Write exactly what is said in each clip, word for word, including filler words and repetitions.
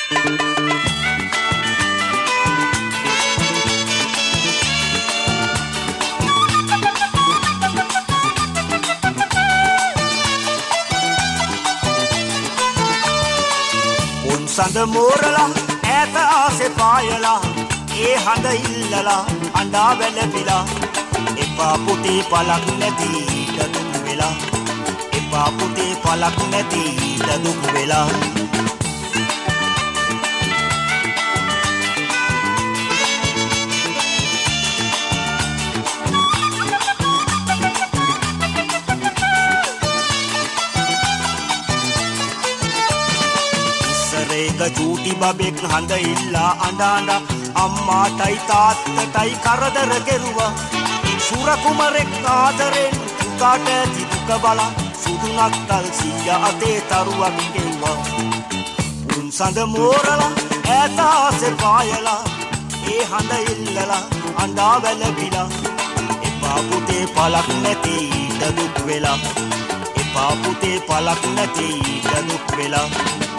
සඳ මෝරලා ඈත ආසේ පායලා ඒ හඳ ඉල්ලලා අඬා වැළපිලා එපා පුතේ පලක් නැති දදුක් වෙලා එපා පුතේ පලක් නැති දදුක් වෙලා ඒක චූටි බබෙක් හඳ ඉල්ලා අඬාඬා අම්මාටයි තාත්තටයි කරදර කෙරුවා සුර කුමරෙක් ආදරෙන් උකාට ඇති දුක බලා සුදු නත්තල් සීයා අතේ තරුවක් ගෙව්වා උන් සඳ මෝරලා ඈත ආසේ පායලා ඒ හඳ ඉල්ලලා අඬා වැළපිලා එපා පුතේ පලක් නැති දදුක් වෙලා එපා පුතේ පලක් නැති දදුක් වෙලා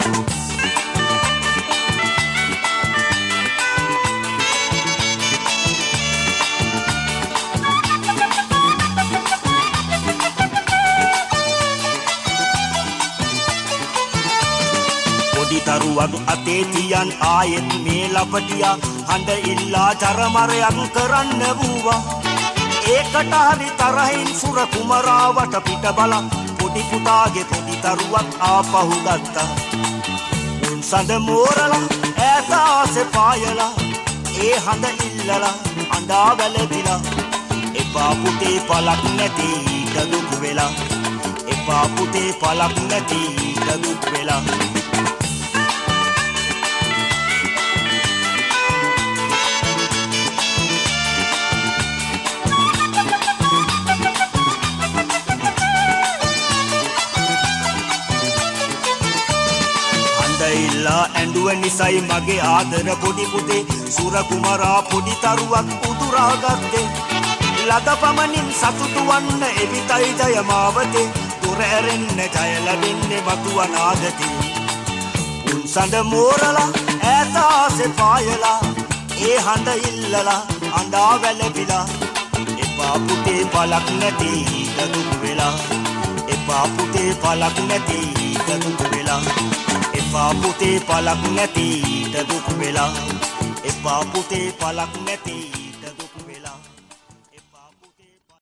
දරුවක් අතේ තියන් ආයෙත් මේ ලපටියා හඳ ඉල්ලා චරමරයක් කරන්න වූවා ඒකට හරි තරහින් සුර කුමරාවට පිට බලා පොඩි පුතාගේ පොඩි දරුවක් ආපහු ගත්තා උන් සඳ මෝරලා ඈත ආසේ පායලා ඒ හඳ ඉල්ලලා අඬා වැළපිලා එපා පුතේ පලක් නැති දදුක් වෙලා එපා පුතේ පලක් නැති දදුක් වෙලා ඇඬුව නිසයි මගේ ආදර පොඩි පුතේ සුර කුමරා පොඩි තරුවක් උදුරාගත්තේ ලද පමණින් සතුටු වන්න එවිතයි ජය මාවතේ දුර ඇරෙන්න ජය ලැබෙන්නේ වතු අනාගතේ උන් සඳ මෝරලා ඈත ආසේ පායලා ඒ හඳ ඉල්ලලා අඬා වැළපිලා එපා පුතේ පලක් නැති දදුක් වෙලා එපා පුතේ පලක් නැති දදුක් වෙලා එපා පුතේ පලක් නැති දදුක් වෙලා එපා පුතේ පලක් නැති